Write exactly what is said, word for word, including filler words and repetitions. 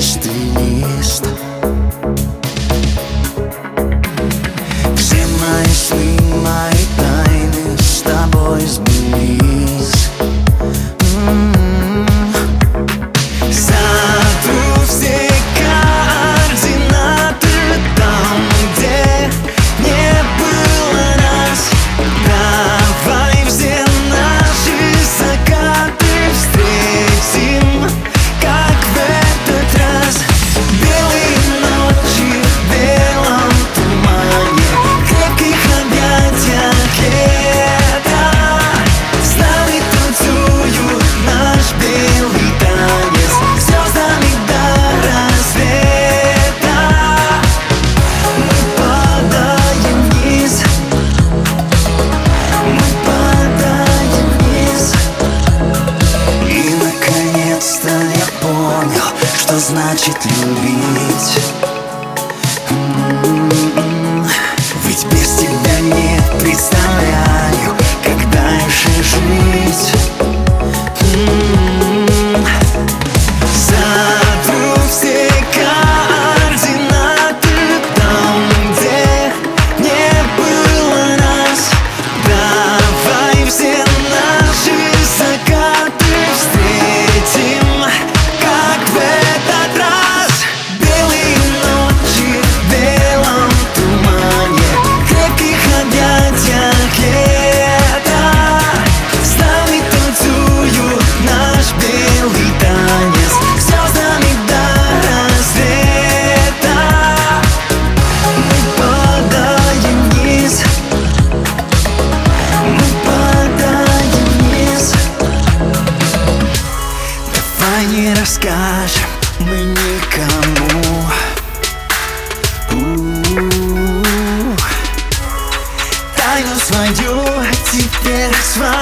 чистый лист. Все мои сны, мои тайны с тобой сбылись. М-м-м. Сотру все координаты там, где не было нас. Давай все наши закаты встретим, как в этот раз. Белые ночи в белом тумане, крепких объятиях лета. С нами танцуют наш белый танец, звездами до рассвета. Мы падаем вниз, мы падаем вниз. И наконец-то я понял, что значит любить. М-м-м. Ведь без тебя не представляю, как дальше жить. М-м-м. Сотру все координаты там, где не было нас. Давай все наши закаты встретим, как в этот раз. Белые ночи в белом тумане, крепких объятиях лета. С нами танцуют наш белый танец, звездами до рассвета. Мы падаем вниз, мы падаем вниз. Давай не расскажем мы никому. У-у-у. Тайну свою теперь с вами.